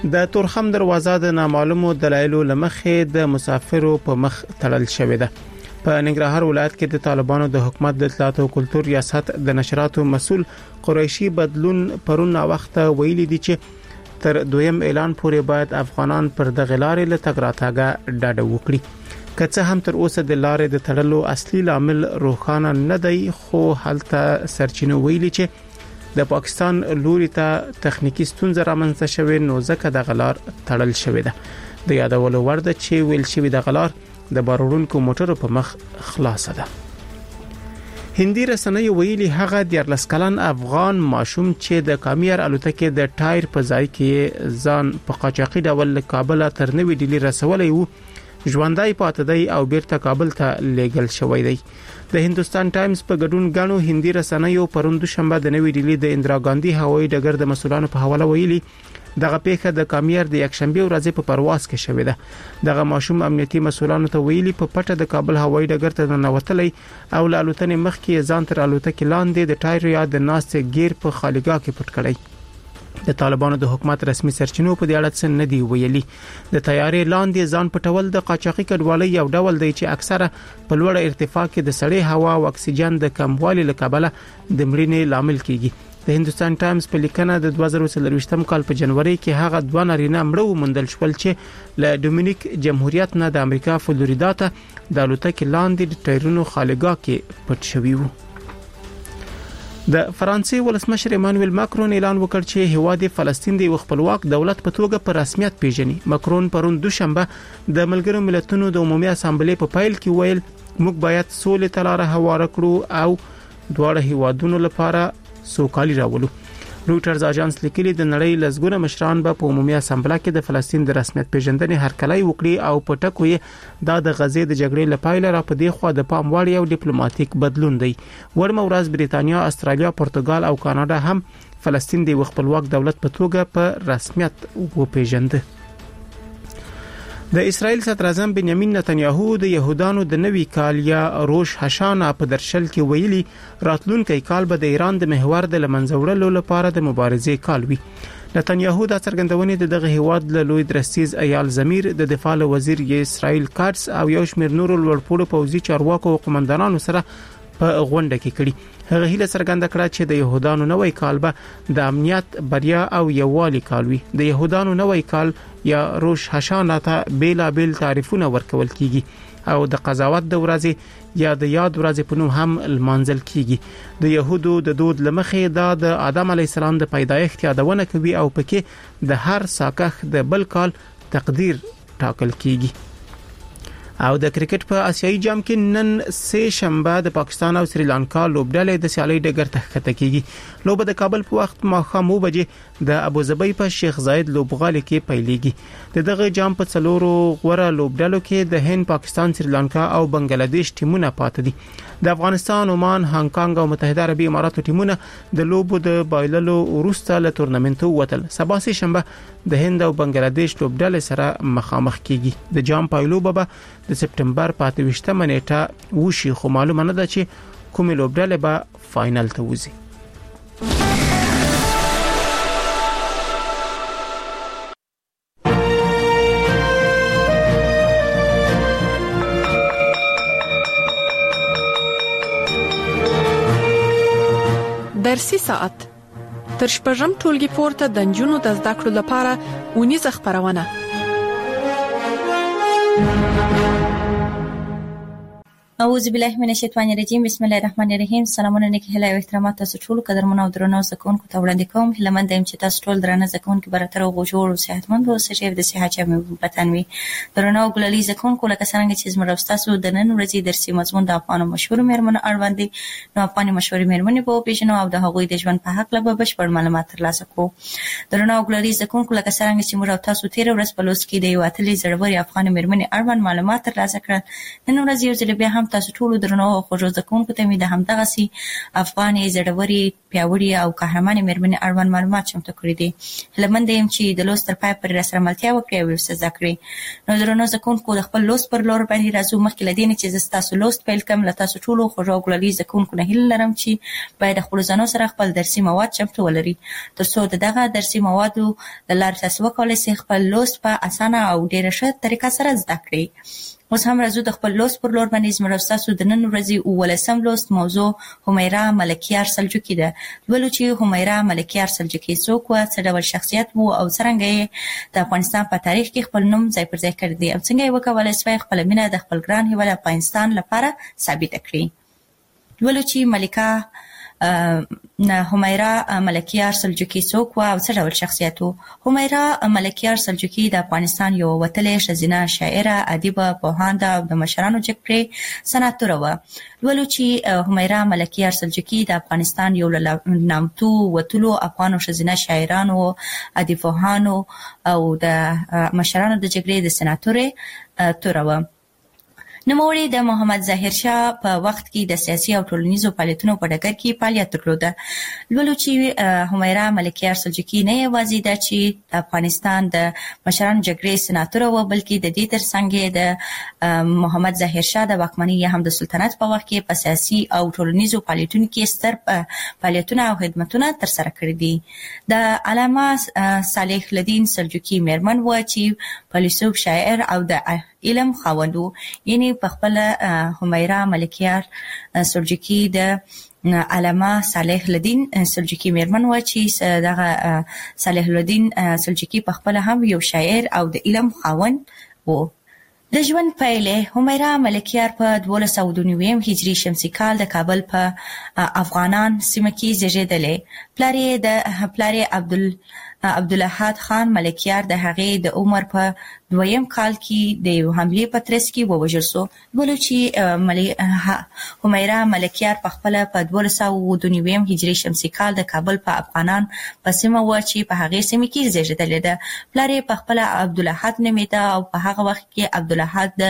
د تورخم دروازه د نامعلومو دلایلو لمخې د مسافرو په مخ تړل شوې ده. په ننګرهار ولایت کې د طالبانو د حکومت د اطلاعات او کلتور ریاست د نشراتو مسول قریشي بدلون پرون وخت ویلي دي چې تر دویم اعلان پورې باید افغانان پر د غلارې له تګ راتګه ډاډه وکړي. که څه هم تر اوسه د لارې د تړلو اصلي لامل روښانه نه دی، خو هلته سرچینو ویلي چې د پاکستان لوري ته تخنیکی ستونزه رامنځته شوې، نو ځکه د غلار تړل شوې ده. د یادولو وړ ده چې ویل شوی د غلار د بارونکو موټرو په مخ خلاصه ده. هندي رسنۍ ویلي هغه د 14 کلن افغان ماشوم چې د کامیار الوتکې د ټایر په ځای کې ځان په قاچاقي ډول کابل تر نوې ډیلی رسولې وو، ژوندۍ پاتې دی او بیرته کابل ته لیږل شوی دی. د هندوستان ټایمز په ګډون غاڼو هندي رسنیو پرون دوشنبه د نوې ډیلی د اندرا ګاندی هوایي ډګر د مسولانو په حواله ویلي دغه پیښه د کامیار د یکشنبه ورځې په پرواز کې شوې ده. دغه ماشوم امنیتي مسولانو ته ویلي په پټه د کابل هوایي ډګر ته ننوتلی او له الوتنې مخکې ځان تر الوتکې لاندې د ټایر یا د ناستې ګیر په خالیګاه کې پټ کړی. د طالبانو د حکومت رسمي سرچینو په دې اړه څه نه دی ویلي. د تیارې لاندې ځان پټول د قاچاقي کډوالۍ یو ډول دی چې اکثره په لوړ ارتفاع کې د سړې هوا او اکسیجن د کموالي له کبله د مړینې لامل کیږي. د هندوستان ټایمز په لیکنه د 2023 کال په جنوري کې هغه دوه نارینه مړه ومندل شول چې له ډومینیک جمهوریت نه د امریکا فلوریدا ته د الوتکې لاندې د ټایرونو خالیګاه کې پټ شوي وو. د فرانسې ولسمشر ایمانوئل ماکرون اعلان وکړ چې هیواد فلسطین د خپلواک دولت په توګه په رسمیت پیژني. ماکرون پرون دوشنبه د ملګرو ملتونو د عمومي اسامبلې په فایل کې ویل موږ باید سولې ته لار هواره کړو او دواړه هیوادونو لپاره سوکالي راولو. رويټرز اژانس لیکلي د نړۍ لزګونه مشران به په عمومي اسامبله کې د فلسطین د رسمیت پیژندنې هرکلی وکړي او په ټکو یې دا د غزې د جګړې لپاره را په دې خوا د پام وړ یو ډیپلوماټیک بدلون دی. ورمه ورځ بریتانیا، استرالیا، پرتګال او کاناډا هم فلسطین د خپلواک دولت په توګه په رسمیت وپیژنده. د اسرائیل صدر اعظم بنیامین نتنیاهو د يهودانو د نوي کال یا روش هاشانا په درشل کې ویلي راتلونکي کال به د ایران د محور د لمنځوړلو لپاره د مبارزې کال وي. نتنیاهو د څرګندونې دغه هیواد له لوی درستیز ایال زمیر د دفاع وزیر اسرائیل کارتس او یو شمېر نورو لوړپوړو پوځي چارواکو او قومندانانو سره په غونډه کې کړي. هغه هیله څرګنده کړه چې د يهودانو نوې کال به د امنیت، بریا او یووالي کال وي. د يهودانو نوې کال یا روش هاشانا ته بیلابل تعریفونه ورکول کیږي او د قضاوت د ورځې یا د یاد ورځې په نوم هم لمانځل کیږي. د يهودو د دود لمخې دا د آدم علی السلام د پیدایښت یادونه کوي او پکې د هر ساکخ د بل کال تقدیر ټاکل کیږي. او د کرکټ په آسیایي جام کې نن سه شنبه د پاکستان او سریلانکا لوبډلې د سیالي ډګر ته ښکته کیږي. لوبه د کابل په وخت ماښام 9 بجې د ابوظبي په شیخ زاید لوبغالي کې پیلېږي. دغه جام په څلورو غوړه لوبډلو کې د هند، پاکستان، سریلانکا او بنگلاديش ټیمونه پاتې دي. د افغانستان، عمان، هانګ کانګ او متحده عربي اماراتو ټیمونه د لوبو د بایللو وروسته له تورنمنت ووتل. سبا سه شنبه د هند او بنگلاديش لوبډلې سره مخامخ کیږي. د جام پایلوبه به د سپټمبر 28 نیټه وشي، خو معلومه نه ده چې کومه لوبډلې به فائنل ته وځي. درسي ساعت تر شپږم ټولګي پورته د نجونو د زده کړو لپاره ونیزه خبرونه. اعوذ بالله من الشیطان الرجیم. بسم الله الرحمن الرحیم. سلامونه نیکی هیله او احترامات تاسو ټول قدرمن او درنو زکونکو ته وړاندې کوم. هیلمن دیم چې تاسو ټول درنه زکونکو براتر او غوړ او صحتمند اوسئ چې د صحت چمه وطن وي. درنو ګلالي زکونکو لکه څنګه چې زموږ تاسو د نن ورځې درسي مضمون د افغان مشهور مېرمنو اړوند دي. نو افغان مشهور مېرمنې په پیژنو او د هغوی د ژوند په حق له بشپړ معلومات ترلاسه کوو. درنو ګلالي زکونکو لکه څنګه چې موږ تاسو تیر ورځ په لوست کې د یو اتلې زړوري افغان مېرمنې اړوند معلومات ترلاسه کړل. نن ورځ یو ځل بیا هم هم تاسو ټول درنو خوږو ځکونکو ته مې د همدغه سي افغاني زړوري پیاوړي او قهرمانه مېرمنې اړوند معلومات چمتو کړی دي. هلمند یم چې د لوست تر پای پورې راسره ملتیا وکړي او څه زده کړي. نو درنو ځکونکو د خپل لوست پر لور باندې راځو. مخکې له دې نه چې زه تاسو لوست پیل کوم، له تاسو ټولو خوږو او ګلالي ځکونکو نه هیله لرم چې باید خپل ځانو سره خپل درسي مواد چمتو ولري ترڅو دغه درسي موادو د لارې تاسو وکولای شئ خپل لوست په اسانه او ډیره ښه طریقه سره زده کړئ. اوس هم راځو د خپل لوست پر لور باندې. زموږ تاسو د نن ورځې 19 لوست موضوع همیرا ملکیار سلجوقي ده. ولو چې همیرا ملکیار سلجوقي څوک و، څه ډول شخصیت وو او څنګه د افغانستان په تاریخ کې خپل نوم ځای پر ځای کړی دی او څنګه یې وکولای شوی خپل مینه د خپل ګران هیواد افغانستان لپاره ثابت کړي. ولو چې ملکه همیرا ملکیار سلجوقي څوک و او څه ډول شخصیت وو. همیرا ملکیار سلجوقي د افغانستان یو وتلې ښځینه شاعره، ادیبه، پوهانده او د مشرانو جګړې سناتوره وه. ولو چې همیرا ملکیار سلجوقي د افغانستان یو له نامتو وتلو افغانو ښځینه شاعرانو، ادیبانو او د مشرانو د جګړې د سناتورې توره وه. نوموړي د محمد ظاهر شاه په وخت کې د سیاسي او ټولنیزو فعالیتونو په ډګر کې فعالیت درلوده. لولو چې همیرا ملکیار سلجوقي نه یوازې ده چې د افغانستان د مشرانو جګړې سناتوره وه، بلکې د دې ترڅنګ د محمد ظاهر شاه د واکمنۍ یا هم د سلطنت په وخت کې په سیاسي او ټولنیزو فعالیتونو کې ستر فعالیتونه او خدمتونه ترسره کړي دي. د علامه صالح الدین سلجوقي مېرمن وه چې فیلسوف، شاعر او د علم خاوند و. یعنی په خپل همیرا ملکیار سلجوقي د علامه صالح الدین سلجوقي مېرمن و چې دغه صالح الدین سلجوقي په خپل هم یو شاعر او د علم خاوند و. د ژوند پیلې همیرا ملکیار په 1292 هجري شمسي کال د کابل په افغانان سیمه کې زیږېدلې. پلار یې عبدالاحد خان ملکیار د هغې د عمر په 2م کال کې د یو حملې په ترڅ کې ووژل شو. ولو چې همیرا ملکیار په خپل په 1292 هجري شمسي کال د کابل په افغانان په سیمه و چې په هغې سیمه کې زیږېدلې ده. پلار یې په خپل عبدالاحد نومېده او په هغه وخت کې عبدالاحد د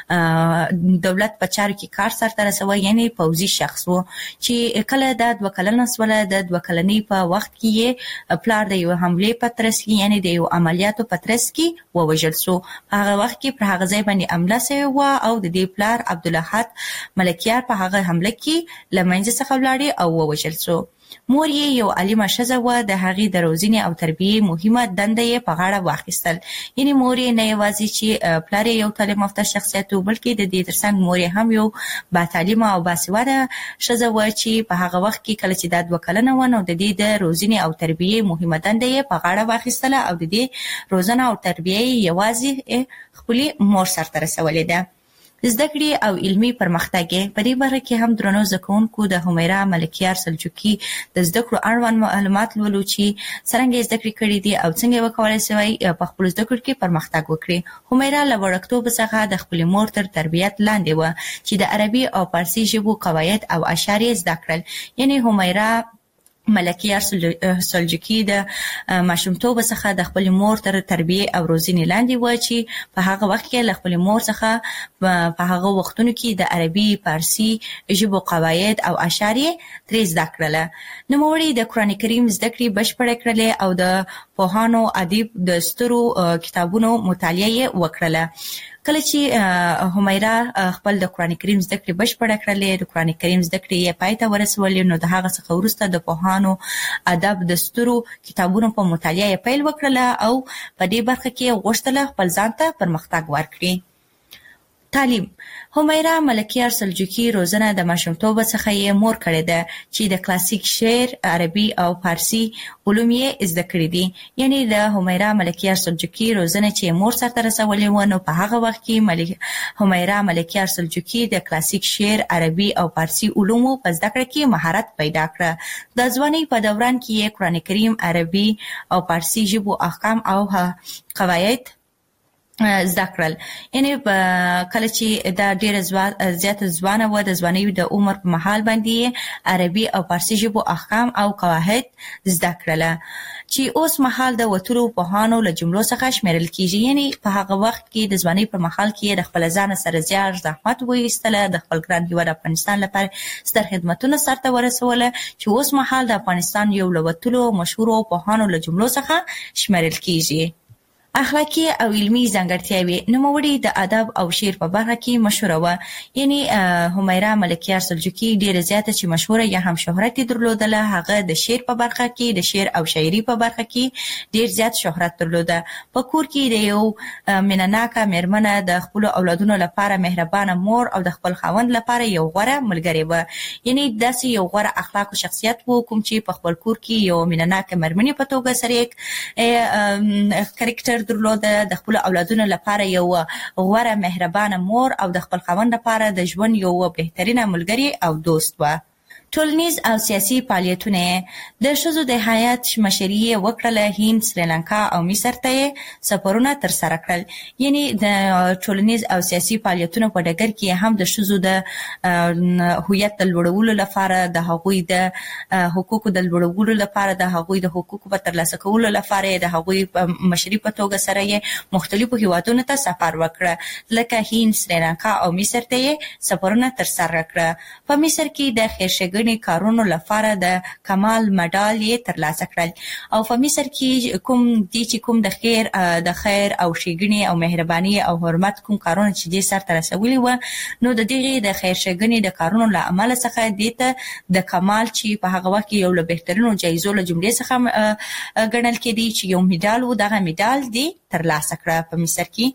دولت په چارو کې کار سرته رسوه، یعنی پوځي شخص و چې کله د 2 کلنه شوله. د 2 کلنۍ په وخت کې یې پلار د یو حملې په ترڅ کې، یعنی د یو عملیاتو په ترڅ کې ووژل شو. په هغه وخت کې پر هغه ځای باندې حمله شوې وه او د دې پلار عبدالاحد ملکیار په هغه حمله کې له منځه څخه ولاړې او ووژل شو. مور یې یو عالمه ښځه وه، د هغې د روزنې او تربیې مهمه دنده یې په غاړه واخیستل. یعنی مور یې نه یوازې چې پلار یې یو تعلیم یافته شخصیت و، بلکې د دې ترڅنګ مور یې هم یو باتعلیمه او باسواده ښځه وه چې په هغه وخت کې کله چې دا 2 کلنه وه نو د دې د روزنې او تربیې مهمه دنده یې په غاړه واخیستله او د دې روزنه او تربیه یې یوازې خپلې مور سرته رسولې ده. زده کړې او علمي پرمختګ په دې برخه کې هم درنو زکونکو د همیرا ملکیار سلجوقي د زده کړو اړوند معلومات لولو چې څنګه زده کړې کړې دي او څنګه وکولای شي په خپل زده کړو کې پرمختګ وکړي. همیرا له وړکتوب څخه د خپل مور تر تربیت لاندې و چې د عربي او فارسي ژبو قواعد او اشعار زده کړل. یعنی همیرا ملکیار سلجوقي د ماشومتوب څخه د خپل مور تر تربیه او روزنې لاندې و چې په هغه وخت کې له خپل مور څخه په هغه وختونو کې د عربي، فارسي ژبو قواعد او اشعار ترې زده کړل. نوموړي د قرآن کریم زده کړې بشپړه کړلې او د پوهانو، ادیب د سترو کتابونو مطالعه وکړله. کله چې همیرا خپل د قرآن کریم زده کړې بشپړه کړلې، د قرآن کریم زده کړې یې پای ته ورسولې، نو د هغه څخه وروسته د پوهانو، ادب د سترو کتابونو په مطالعه یې پیل وکړله او په دې برخه کې غوښتله خپل ځان ته پرمختګ ورکړي. تعلیم. همیرا ملکیار سلجوقي روزنه د ماشومتوب څخه یې مور کړې ده چې د کلاسیک شعر، عربي او فارسي علوم یې زده کړي دي. یعنی د همیرا ملکیار سلجوقي روزنه چې مور سرته رسولې و نو په هغه وخت کې همیرا ملکیار سلجوقي د کلاسیک شعر، عربي او فارسي علومو په زده کړه کې مهارت پیدا کړ. د ځوانۍ په دوران کې یې قرآن کریم، عربي او فارسي ژبو احکام او قواعد زده کړل. یعنی کله چې دا ډیره زیات ځوانه و، د ځوانۍ د عمر په مهال باندې عربي او فارسي ژبو احکام او قواعد زده کړل چې اوس مهال د وتلو پوهانو له جملو څخه شمیرل کیږي. یعنی په هغه وخت کې د ځوانۍ په مهال کې د خپل ځان سره زیار زحمت وایستله، د خپل ګران هیواد افغانستان لپاره ستر خدمتونه سرته ورسوله چې اوس مهال د افغانستان یو له وتلو مشهورو پوهانو له جملو څخه شمیرل کیږي. اخلاقی او علمی ځانګړتیاوې نوموړي د ادب او شعر په برخه کې مشهوره و. یعنی همیرا ملکیار سلجوقي ډیره زیاته چې مشهوره یا هم شهرت درلودله، هغه د شعر په برخه کې، د شعر او شاعري په برخه کې ډیر زیات شهرت درلوده. په کور کې د یو مینناکه میرمنه، د خپل اولادونو لپاره مهربانه مور او د خپل خاوند لپاره یو غوره ملګری و. یعنی داسې یو غوره اخلاق او شخصیت و کوم چې په خپل کور کې یو مینناکه میرمنې په توګه سره کریکټر درلوده، د خپل اولادونو لپاره یو غوره مهربانه مور او د خپل خاوند لپاره د ژوند یو بهترینه ملګری او دوست و. ټولنیز او سیاسي فعالیتونه د ښځو د حیات مشري وکړله. هند، سریلانکا او مصر ته سفرونه تر سره کړل. یعنی د ټولنیز او سیاسي فعالیتونو په ډګر کې هم د ښځو د هویت د لوړولو لپاره، د هغوی د حقوقو د لوړولو لپاره، د هغوی د حقوقو په ترلاسه کولو لپاره، د هغوی په مشري په توګه سره یې مختلفو هیوادونو ته سفر وکړه، لکه هند، سریلانکا او مصر ته سفرونه تر سره کړه. په مصر کې د خیرښېګڼې کارونو لپاره د کمال مډال یې ترلاسه کړل. او په مصر کې کوم د خیر او ښېګڼې او مهرباني او حرمت کوم کارونه چې دې سرته رسولي و، نو د دغې د خیرښېګڼې د کارونو له امله څخه دې ته د کمال چې په هغه وخت کې یو له بهترینو جایزو له جملې څخه ګڼل کېدی چې یو میډال و، دغه میډال دې ترلاسه کړه په مصر کې.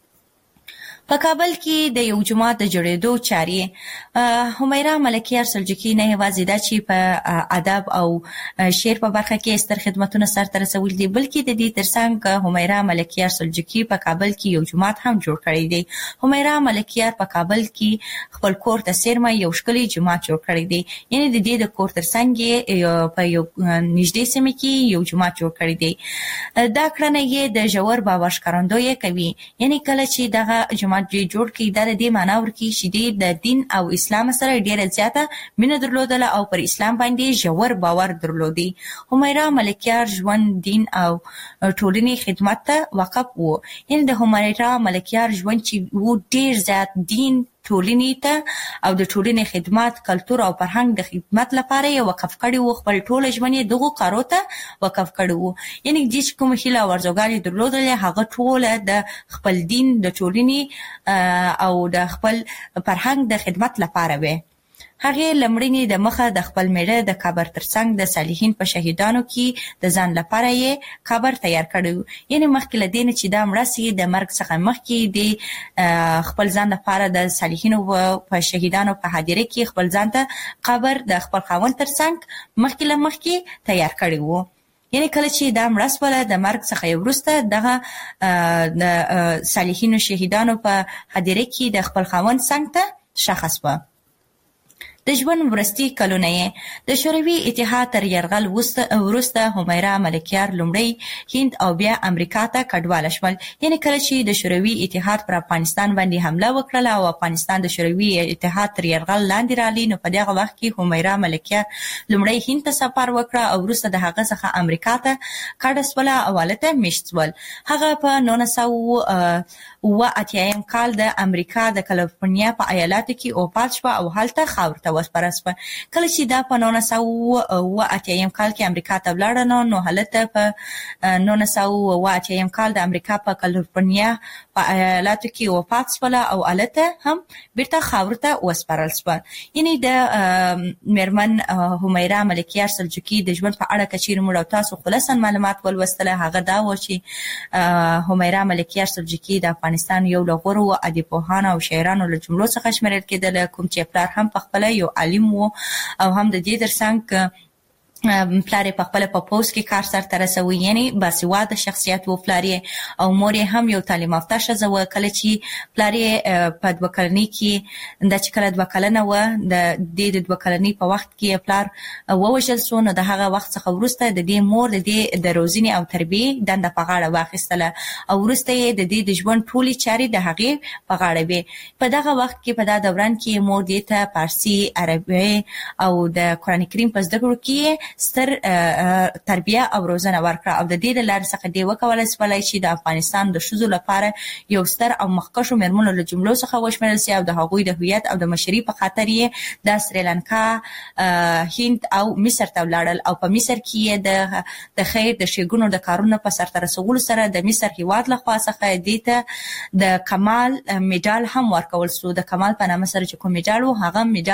په کابل کې د یو جومات د جوړېدو چارې همیرا ملکیار سلجوقي نه یوازې دا چې په ادب او شعر په برخه کې ستر خدمتونه سرته رسولي دي، بلکې د دې ترڅنګ همیرا ملکیار سلجوقي په کابل کې یو جومات هم جوړ کړی دی. همیرا ملکیار په کابل کې خپل کور ته څیرمه یو ښکلی جومات جوړ کړی دی. یعنی د دې د کور ترڅنګ په یو نږدې سیمه کې یو جومات جوړ کړی دی. دا کړنه یې د ژور باور ښکارندویي کوي. یعنی کله چې دغه جومات جوړ کړي، دا د دې معنا ورکوي چې د دین او اسلام سره ډیره زیاته مینه درلودله او پر اسلام باندې ژور باور درلودي. همیرا ملکیار ژوند، دین او ټولنې خدمت ته وقف و. یعنی د همیرا ملکیار ژوند چې و ډیر زیات دین، ټولنې ته او د ټولنې خدمات، کلتور او فرهنګ د خدمت لپاره یې وقف کړی و. خپل ټول ژوند یې دغو کارو ته وقف کړی و. یعنی چې کوم هیله او ارزوګانې درلودلې، هغه ټوله د خپل دین، د ټولنې او د خپل فرهنګ د خدمت لپاره وې. هغې لمړنې د مخه د خپل میړه د قبر ترڅنګ د صالحین په شهیدانو کې د ځان لپاره یې قبر تیار کړی. یعنی مخکې له دې نه چې دا مړه سي، د مرګ څخه مخکې د خپل ځان لپاره د صالحینو په شهیدانو په حاضرۍ کې خپل ځان ته قبر د خپل خاوند ترڅنګ مخکې له مخکې تیار کړی و. یعنی کله چې دا مړه سوله، د مرګ څخه وروسته دغه د صالحینو شهیدانو په حاضرۍ کې د خپل خاوند څنګ ته ښخ سوه. د ژوند وروستي کلونه یې د شوروي اتحاد تر یرغل وروسته همیرا ملکیار لومړی هند او بیا امریکا ته کډواله شول. یعنی کله چې د شوروي اتحاد پر افغانستان باندې حمله وکړله او افغانستان د شوروي اتحاد تر یرغل لاندې راغلی، نو په دغه وخت کې همیرا ملکیار لومړی هند ته سفر وکړه او وروسته د هغه څخه امریکا ته کډه سوله او هلته میشت سول. هغه په 1980 کال د امریکا د کالیفورنیا په ایالاتو کې وفات شوه او هلته خاورو ته وسپاره شوه. کله چې دا په 1980 کال کې امریکا ته ولاړه، نو هلته په 1980 کال د امریکا په کالیفورنیا په ایالاتو کې وفات شوله او هلته هم بیرته خاورو ته وسپارل شوه. یعنی د میرمن همیرا ملکیار سلجوقي د ژوند په اړه که چیرې موږ او تاسو خلاصا معلومات ولوستله، هغه دا و چې همیرا ملکیار سلجوقي د افغانستان یو له غوره ادبي پوهانو او شاعرانو له جملو څخه شمیرل کېدله، کوم چې پلار هم پخپله یو عالم و او هم د دې ترڅنګ پلار په خپل په پوس کې کار سره رسوي یعنی باسواده شخصیت و پلار او مور هم یو تعلیم یافته ښځه و کله چې پلار په 2 کلنۍ کې د چکله 2 کلنه و د 2 کلنۍ په وخت کې پلار ووژل شو نو د هغه وخت څخه وروسته د دې مور د روزنې او تربیې دنده په غاړه واخیستله او وروسته د دې د ژوند ټولي چارې د هغې په غاړه وي په دغه وخت کې په دا دوران کې مور دې ته فارسی عربي او د قران کریم په زده کړو کې ستر تربیه او روزنه ورکړه او د دې لپاره څخه دی وکولای چې د افغانستان د شذو لپاره یو ستر او مخکښو مرمنو له جملو څخه وشمېرل شي او د هغوی د هویت او د مشري په خاطر یې د سریلانکا هند او مصر ته ولاړل او په مصر کې د خیر د شګونو د کارونو په سرته رسولو سره د مصر هیواد له خوا څخه دیته د کمال میډال هم ورکول شو د کمال په نامه سره چې کوم میډال و هغه میډال